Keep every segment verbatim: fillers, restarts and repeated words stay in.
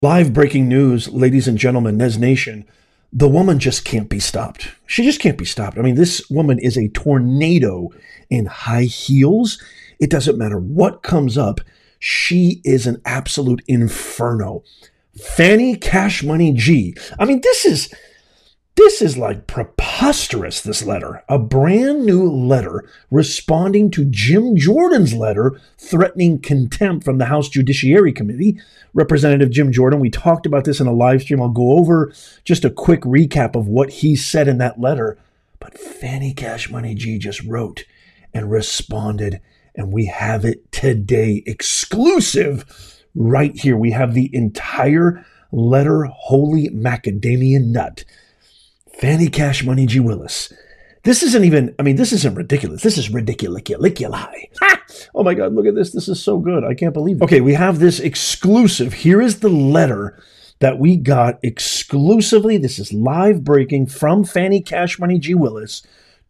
Live breaking news, ladies and gentlemen, Nez Nation. The woman just can't be stopped. She just can't be stopped. I mean, this woman is a tornado in high heels. It doesn't matter what comes up. She is an absolute inferno. Fannie Cash Money G. I mean, this is this is like preposterous, this letter. A brand new letter responding to Jim Jordan's letter threatening contempt from the House Judiciary Committee. Representative Jim Jordan, we talked about this in a live stream. I'll go over just a quick recap of what he said in that letter. But Fannie Cash Money G just wrote and responded, and we have it today, exclusive right here. We have the entire letter, holy macadamia nut. Fannie Cash Money G. Willis. This isn't even, I mean, this isn't ridiculous. This is ridiculiculi. Oh my God, look at this. This is so good. I can't believe it. Okay, we have this exclusive. Here is the letter that we got exclusively. This is live breaking from Fannie Cash Money G. Willis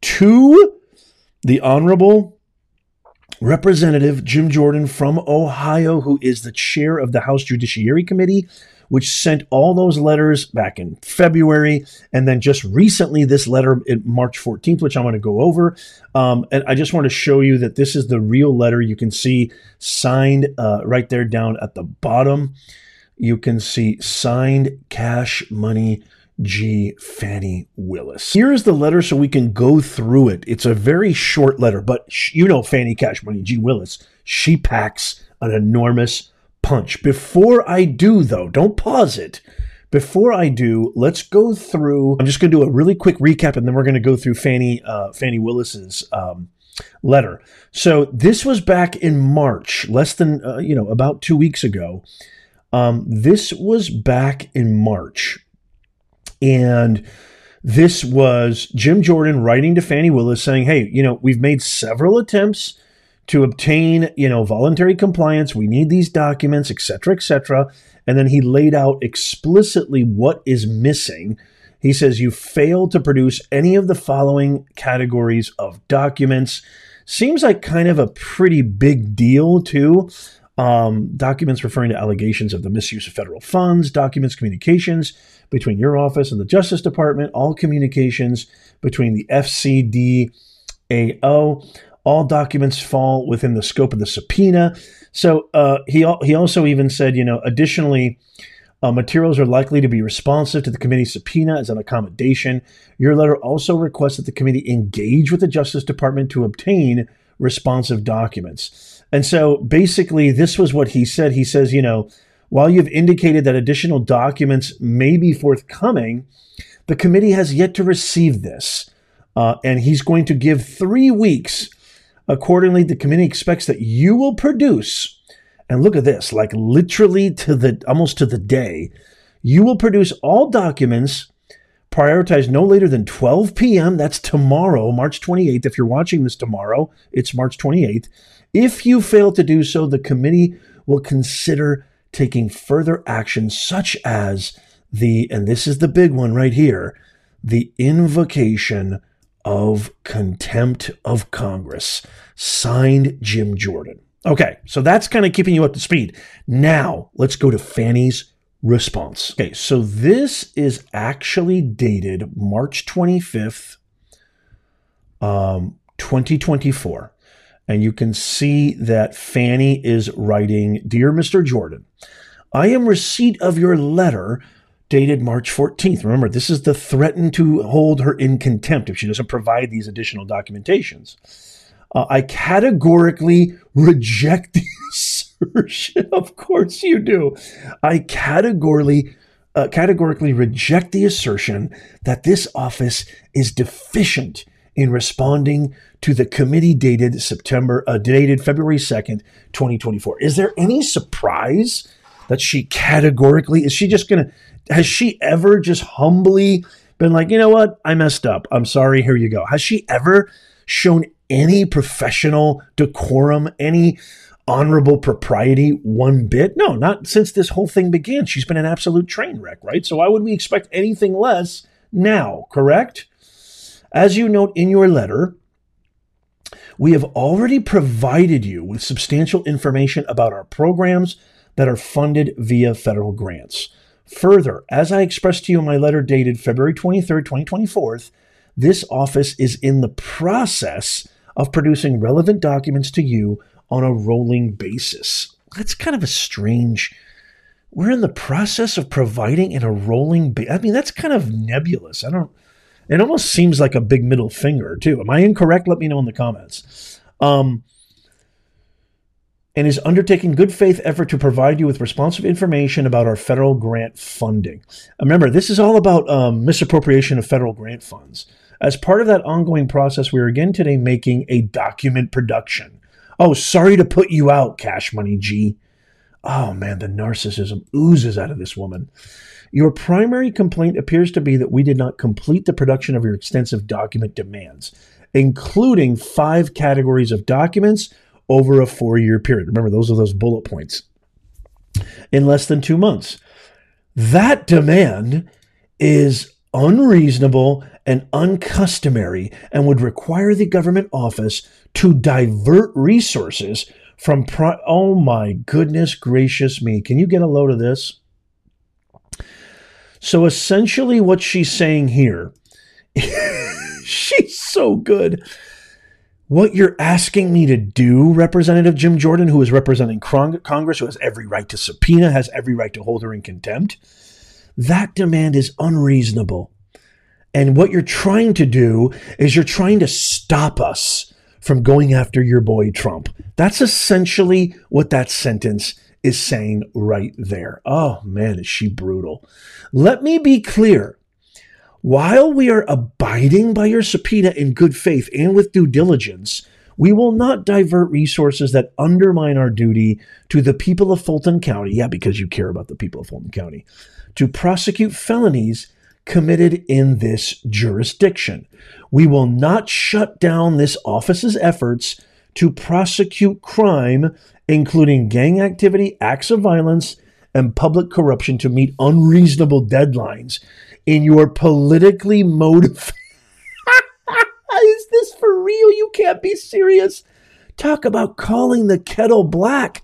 to the Honorable Representative Jim Jordan from Ohio, who is the chair of the House Judiciary Committee, which sent all those letters back in February, and then just recently this letter in March fourteenth, which I'm going to go over. Um, and I just want to show you that this is the real letter. You can see signed uh, right there down at the bottom. You can see signed Cash Money G. Fannie Willis. Here's the letter so we can go through it. It's a very short letter, but you know Fannie Cash Money G. Willis, she packs an enormous punch. Before I do, though, don't pause it. Before I do, let's go through. I'm just going to do a really quick recap, and then we're going to go through Fannie uh, Fannie Willis's um, letter. So this was back in March, less than uh, you know, about two weeks ago. Um, this was back in March, and this was Jim Jordan writing to Fannie Willis saying, "Hey, you know, we've made several attempts to obtain, you know, voluntary compliance. We need these documents, et cetera, et cetera" And then he laid out explicitly what is missing. He says, "You failed to produce any of the following categories of documents." Seems like kind of a pretty big deal, too. Um, documents referring to allegations of the misuse of federal funds, documents, communications between your office and the Justice Department, all communications between the F C D A O. All documents fall within the scope of the subpoena. So uh, he he also even said, you know, additionally, uh, materials are likely to be responsive to the committee's subpoena as an accommodation. Your letter also requests that the committee engage with the Justice Department to obtain responsive documents. And so basically, this was what he said. He says, you know, while you've indicated that additional documents may be forthcoming, the committee has yet to receive this. Uh, and he's going to give three weeks. Accordingly, the committee expects that you will produce, and look at this, like literally to the almost to the day, you will produce all documents prioritized no later than twelve p.m. That's tomorrow, March twenty-eighth. If you're watching this tomorrow, it's March twenty-eighth. If you fail to do so, the committee will consider taking further action, such as the, and this is the big one right here, the invocation of contempt of Congress. Signed, Jim Jordan. Okay, so that's kind of keeping you up to speed. Now, let's go to Fannie's response. Okay, so this is actually dated March twenty-fifth, um, twenty twenty-four. And you can see that Fannie is writing, "Dear Mister Jordan, I am receipt of your letter dated March fourteenth. Remember, this is the threaten to hold her in contempt if she doesn't provide these additional documentations. Uh, I categorically reject the assertion." Of course you do. I categorically, uh, categorically reject the assertion that this office is deficient in responding to the committee dated September, uh, dated February second, twenty twenty-four. Is there any surprise that she categorically, is she just going to, has she ever just humbly been like, you know what, I messed up, I'm sorry, here you go? Has she ever shown any professional decorum, any honorable propriety one bit? No, not since this whole thing began. She's been an absolute train wreck, right? So why would we expect anything less now, correct? As you note in your letter, we have already provided you with substantial information about our programs, that are funded via federal grants. Further, as I expressed to you in my letter dated February twenty-third, twenty twenty-four, this office is in the process of producing relevant documents to you on a rolling basis. That's kind of a strange... We're in the process of providing in a rolling basis. I mean, that's kind of nebulous. I don't... It almost seems like a big middle finger, too. Am I incorrect? Let me know in the comments. Um... and is undertaking good faith effort to provide you with responsive information about our federal grant funding. Remember, this is all about um, misappropriation of federal grant funds. As part of that ongoing process, we are again today making a document production. Oh, sorry to put you out, Cash Money G. Oh man, the narcissism oozes out of this woman. Your primary complaint appears to be that we did not complete the production of your extensive document demands, including five categories of documents over a four-year period. Remember, those are those bullet points. In less than two months. That demand is unreasonable and uncustomary and would require the government office to divert resources from... Pro- oh my goodness gracious me. Can you get a load of this? So essentially what she's saying here, she's so good. What you're asking me to do, Representative Jim Jordan, who is representing Congress, who has every right to subpoena, has every right to hold her in contempt, that demand is unreasonable. And what you're trying to do is you're trying to stop us from going after your boy Trump. That's essentially what that sentence is saying right there. Oh man, is she brutal. Let me be clear. While we are abiding by your subpoena in good faith and with due diligence, we will not divert resources that undermine our duty to the people of Fulton County, yeah, because you care about the people of Fulton County, to prosecute felonies committed in this jurisdiction. We will not shut down this office's efforts to prosecute crime, including gang activity, acts of violence, and public corruption to meet unreasonable deadlines in your politically motivated... Is this for real? You can't be serious. Talk about calling the kettle black.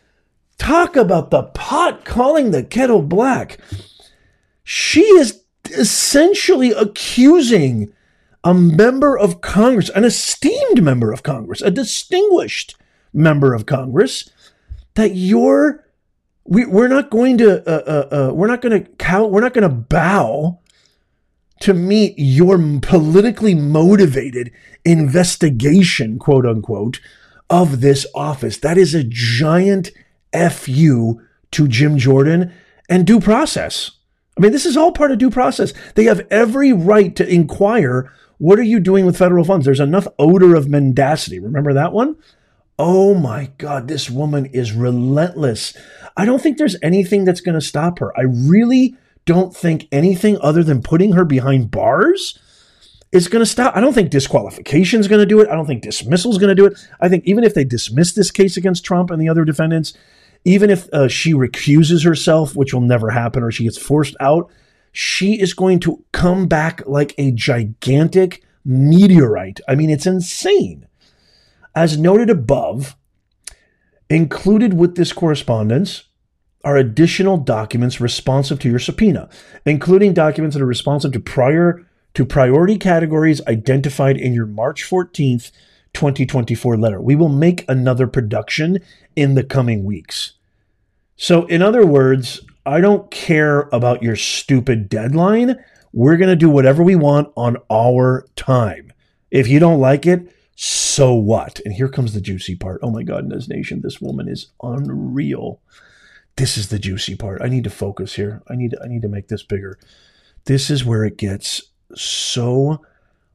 Talk about the pot calling the kettle black. She is essentially accusing a member of Congress, an esteemed member of Congress, a distinguished member of Congress, that you're we, we're not going to uh, uh, uh, we're not going to cow we're not going to bow to meet your politically motivated investigation, quote unquote, of this office. That is a giant F U to Jim Jordan and due process. I mean, this is all part of due process. They have every right to inquire, what are you doing with federal funds? There's enough odor of mendacity. Remember that one? Oh my God, this woman is relentless. I don't think there's anything that's going to stop her. I really don't think anything other than putting her behind bars is going to stop. I don't think disqualification is going to do it. I don't think dismissal is going to do it. I think even if they dismiss this case against Trump and the other defendants, even if uh, she recuses herself, which will never happen, or she gets forced out, she is going to come back like a gigantic meteorite. I mean, it's insane. As noted above, included with this correspondence are additional documents responsive to your subpoena, including documents that are responsive to prior to priority categories identified in your March fourteenth, twenty twenty-four letter. We will make another production in the coming weeks. So in other words, I don't care about your stupid deadline. We're going to do whatever we want on our time. If you don't like it, so what? And here comes the juicy part. Oh my God, Nez Nation, this woman is unreal. This is the juicy part. I need to focus here. I need to, I need to make this bigger. This is where it gets so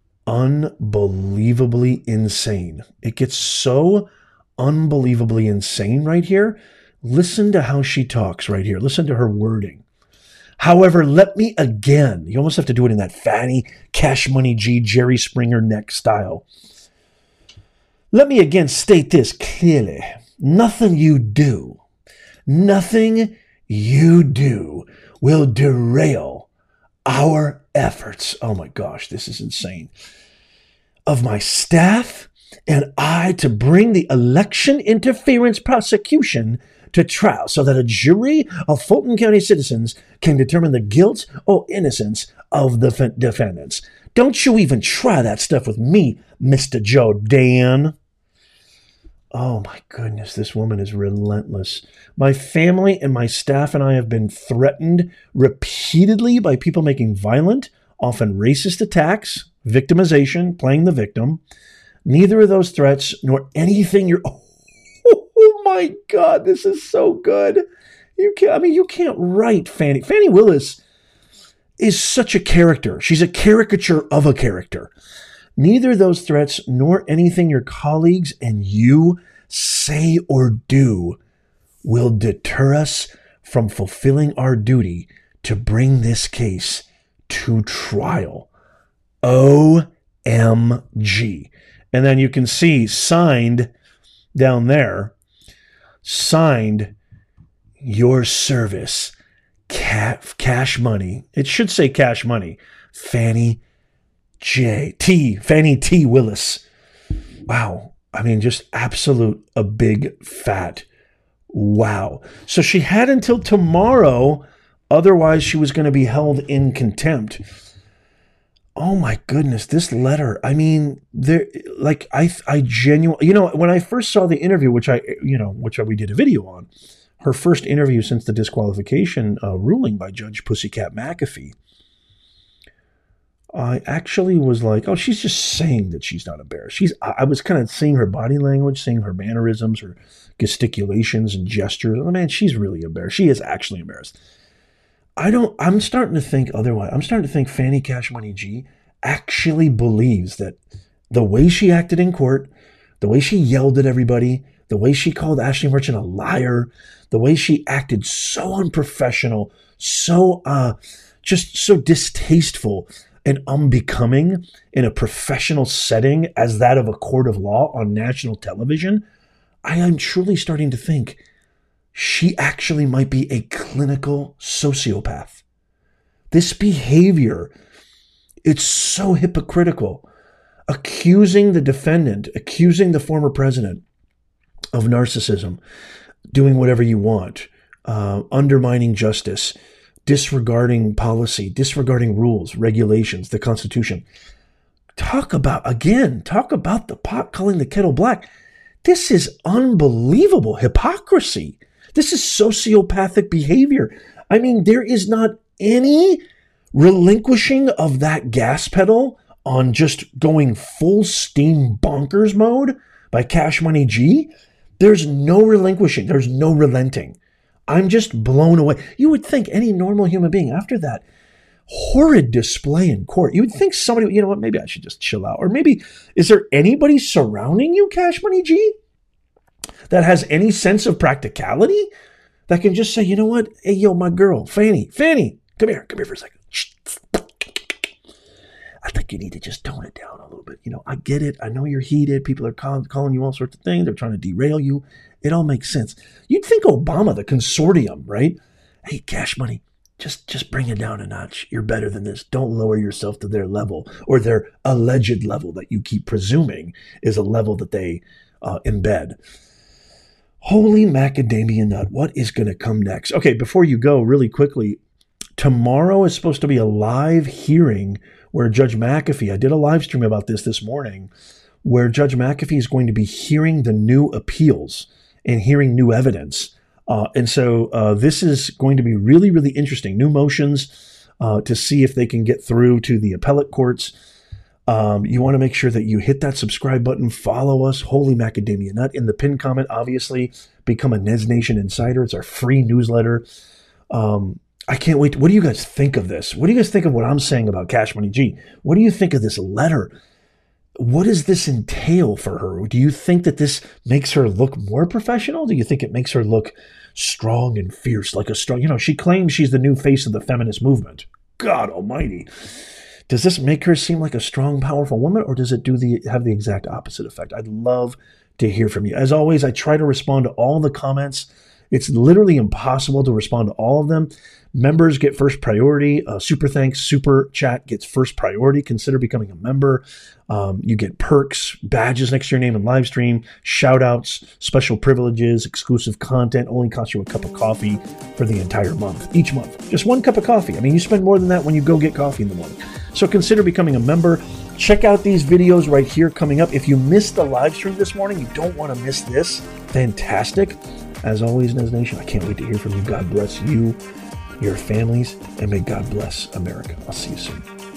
unbelievably insane. It gets so unbelievably insane right here. Listen to how she talks right here. Listen to her wording. However, let me again, you almost have to do it in that fatty Cash Money G Jerry Springer neck style. Let me again state this clearly. Nothing you do, nothing you do will derail our efforts. Oh my gosh, this is insane. Of my staff and I to bring the election interference prosecution to trial so that a jury of Fulton County citizens can determine the guilt or innocence of the f- defendants. Don't you even try that stuff with me, Mister Joe Dan. Oh my goodness, this woman is relentless. My family and my staff and I have been threatened repeatedly by people making violent, often racist attacks, victimization, playing the victim. Neither of those threats nor anything you're... Oh my God, this is so good. You can't, I mean, you can't write Fani. Fani Willis is such a character. She's a caricature of a character. Neither those threats nor anything your colleagues and you say or do will deter us from fulfilling our duty to bring this case to trial. O M G. And then you can see signed down there, signed your service, cash money. It should say cash money. Fani J. T. Fani T. Willis. Wow. I mean, just absolute a big fat wow. So she had until tomorrow. Otherwise, she was going to be held in contempt. Oh my goodness, this letter. I mean, there, like I, I genuinely, you know, when I first saw the interview, which I, you know, which we did a video on, her first interview since the disqualification uh, ruling by Judge Pussycat McAfee, I actually was like, oh, she's just saying that she's not embarrassed. She's, I was kind of seeing her body language, seeing her mannerisms, her gesticulations and gestures. Oh man, she's really embarrassed. She is actually embarrassed. I don't, I'm starting to think otherwise. I'm starting to think Fani Cash Money G actually believes that the way she acted in court, the way she yelled at everybody, the way she called Ashley Merchant a liar, the way she acted so unprofessional, so, uh, just so distasteful and unbecoming in a professional setting as that of a court of law on national television, I am truly starting to think she actually might be a clinical sociopath. This behavior, it's so hypocritical. Accusing the defendant, accusing the former president of narcissism, doing whatever you want, uh, undermining justice, disregarding policy, disregarding rules, regulations, the Constitution. Talk about, again, talk about the pot calling the kettle black. This is unbelievable hypocrisy. This is sociopathic behavior. I mean, there is not any relinquishing of that gas pedal on just going full steam bonkers mode by Cash Money G. There's no relinquishing. There's no relenting. I'm just blown away. You would think any normal human being after that horrid display in court, you would think somebody, you know what, maybe I should just chill out. Or maybe, is there anybody surrounding you, Cash Money G, that has any sense of practicality, that can just say, you know what, hey, yo, my girl, Fani, Fani, come here, come here for a second. I think you need to just tone it down a little bit. You know, I get it. I know you're heated. People are call- calling you all sorts of things. They're trying to derail you. It all makes sense. You'd think Obama, the consortium, right? Hey, Cash Money, just, just bring it down a notch. You're better than this. Don't lower yourself to their level or their alleged level that you keep presuming is a level that they uh, embed. Holy macadamia nut. What is going to come next? Okay, before you go, really quickly, tomorrow is supposed to be a live hearing where Judge McAfee, I did a live stream about this this morning, where Judge McAfee is going to be hearing the new appeals and hearing new evidence. Uh, and so uh, this is going to be really, really interesting. New motions uh, to see if they can get through to the appellate courts. Um, you want to make sure that you hit that subscribe button, follow us, Holy Macadamia Nut. In the pinned comment, obviously, become a Nez Nation Insider. It's our free newsletter. Um, I can't wait. What do you guys think of this? What do you guys think of what I'm saying about Cash Money G? What do you think of this letter? What does this entail for her? Do you think that this makes her look more professional? Do you think it makes her look strong and fierce, like a strong, you know, she claims she's the new face of the feminist movement. God almighty. Does this make her seem like a strong, powerful woman, or does it do the have the exact opposite effect? I'd love to hear from you. As always, I try to respond to all the comments It's literally impossible to respond to all of them. Members get first priority. Uh, super thanks, super chat gets first priority. Consider becoming a member. Um, you get perks, badges next to your name and live stream, shout outs, special privileges, exclusive content. Only costs you a cup of coffee for the entire month, each month. Just one cup of coffee. I mean, you spend more than that when you go get coffee in the morning. So consider becoming a member. Check out these videos right here coming up. If you missed the live stream this morning, you don't want to miss this. Fantastic. As always, Nez Nation, I can't wait to hear from you. God bless you, your families, and may God bless America. I'll see you soon.